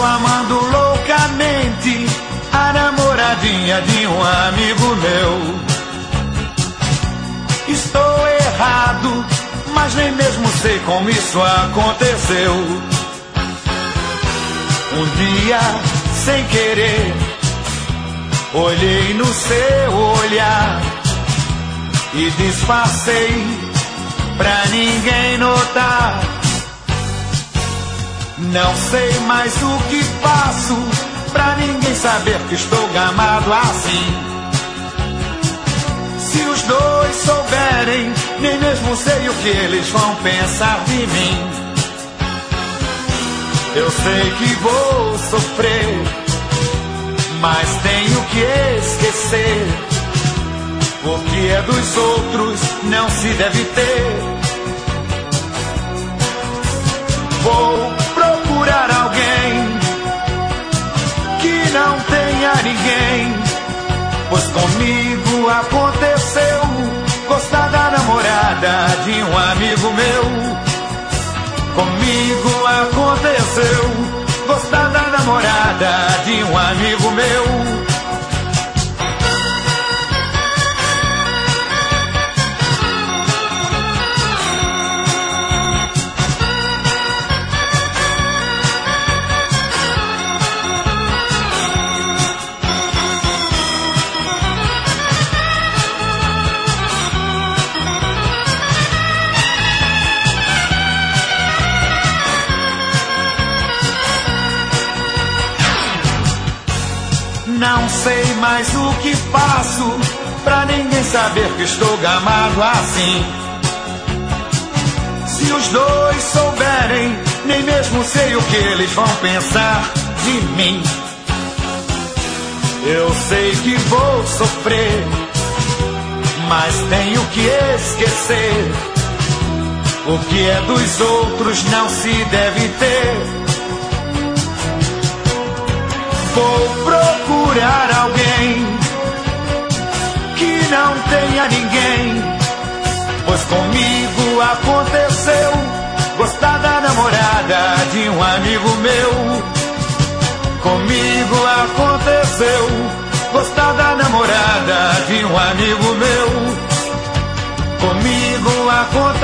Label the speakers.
Speaker 1: Estou amando loucamente a namoradinha de um amigo meu. Estou errado, mas nem mesmo sei como isso aconteceu. Um dia, sem querer, olhei no seu olhar e disfarcei pra ninguém notar. Não sei mais o que faço pra ninguém saber que estou gamado assim. Se os dois souberem, nem mesmo sei o que eles vão pensar de mim. Eu sei que vou sofrer, mas tenho que esquecer. O que é dos outros não se deve ter. Vou procurar alguém que não tenha ninguém, pois comigo aconteceu gostar da namorada de um amigo meu. Comigo aconteceu gostar da namorada de um amigo meu. Não sei mais o que faço pra ninguém saber que estou gamado assim. Se os dois souberem, nem mesmo sei o que eles vão pensar de mim. Eu sei que vou sofrer, mas tenho que esquecer. O que é dos outros não se deve ter. Vou procurar alguém que não tenha ninguém, pois comigo aconteceu gostar da namorada de um amigo meu. Comigo aconteceu gostar da namorada de um amigo meu. Comigo aconteceu